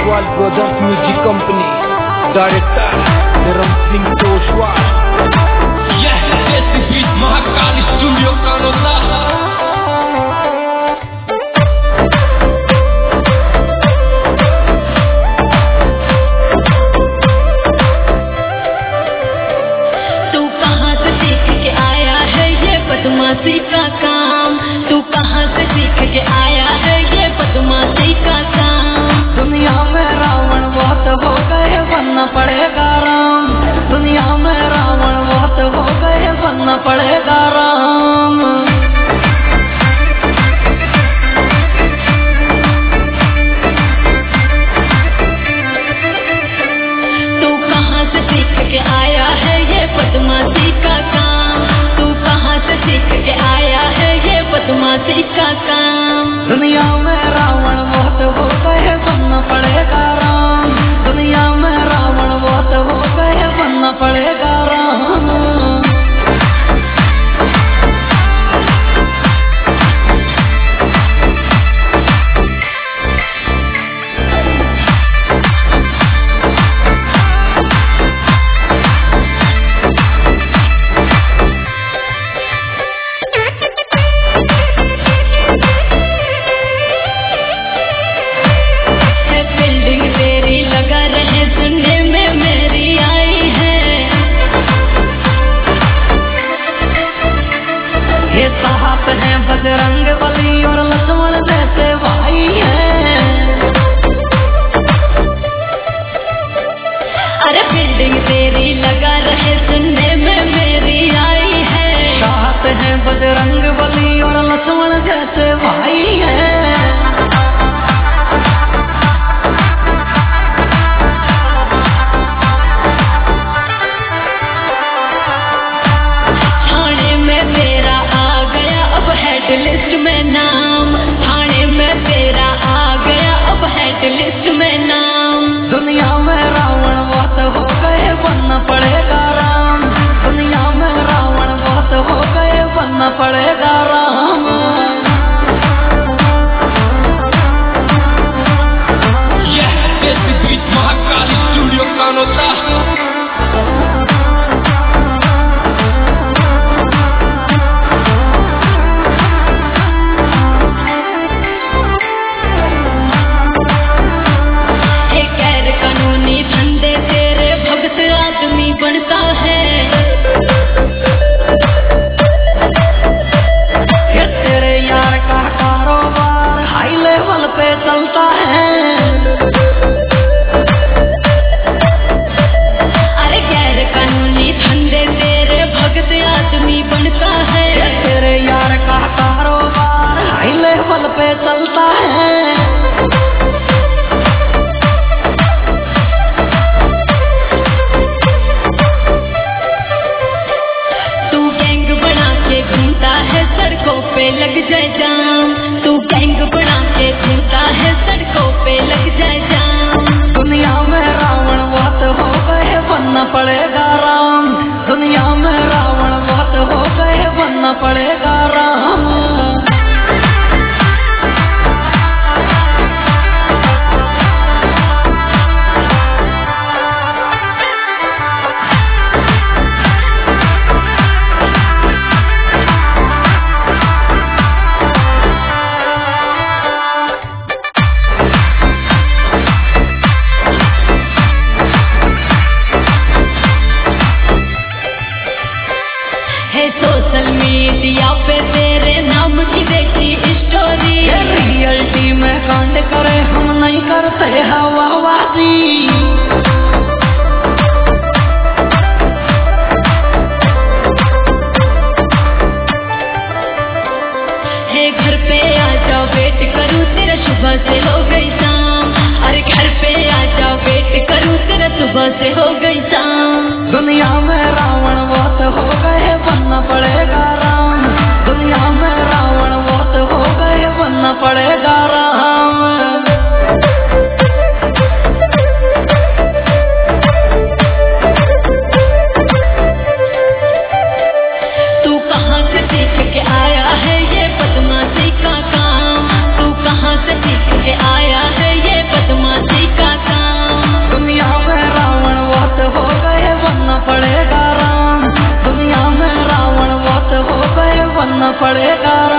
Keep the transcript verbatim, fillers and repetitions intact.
तोशवाल brothers music company, director Dharm Singh तोशवाल। यह देसी beat Mahakal studio Kanota. तू कहाँ से सीख के आया है ये बदमाशी का काम? तू कहाँ से सीख के आया है ये बदमाशी का काम? दुनिया में रावण बहुत हो गए, बनना पड़ेगा राम। दुनिया में रावण बहुत हो गए, बनना पड़ेगा राम। तू कहाँ से सीख के आया है ये बदमाशी का काम? तू कहाँ से सीख के आया है ये बदमाशी का काम? दुनिया में रावण बहुत हो गए, बनना पड़ेगा राम। दुनिया में रावण बहुत हो गए, बनना पड़ेगा राम। ये साहब हैं बजरंग बली और लक्ष्मण जैसे भाई हैं। अरे बिल्डिंग तेरी लगा रहे सुनने में मेरी आई है। साहब हैं बजरंग बली और लक्ष्मण जैसे भाई हैं। लिस्ट में नाम, थाने में तेरा आ गया अब हेड लिस्ट में नाम। दुनिया में रावण बहुत हो गए, बनना पड़ेगा राम। दुनिया में रावण बहुत हो गए, बनना पड़ेगा राम। यह देसी बीट महाकाल स्टूडियो कानोता। बनता है ये तेरे यार का कारोबार हाई लेवल पे चलता है। अरे गैर कानूनी धंधे तेरे भगत आदमी बनता है। ये तेरे यार का कारोबार हाई लेवल पे चलता है। सड़कों पे लग जाए जाम, तू गैंग बना के घूमता है सड़कों पे लग जाए जाम। दुनिया में रावण बहुत हो गए, बनना पड़ेगा राम। दुनिया में रावण बहुत हो गए, बनना पड़ेगा राम। सोशल मीडिया पे तेरे नाम की देखी स्टोरी। रियलिटी में कांड करे हम नहीं करते हवाबाजी। है घर पे आ जाओ वेट करूँ तेरा सुबह से हो गई शाम। अरे घर पे आ जाओ वेट करूँ तेरा सुबह से हो गई शाम। दुनिया में रावण बहुत हो गए, बनना पड़ेगा राम। दुनिया में रावण बहुत हो गए, बनना पड़ेगा राम। तू कहाँ से सीख के आया है ये बदमाशी का काम? तू कहाँ से सीख के आया है ये बदमाशी का पड़ेगा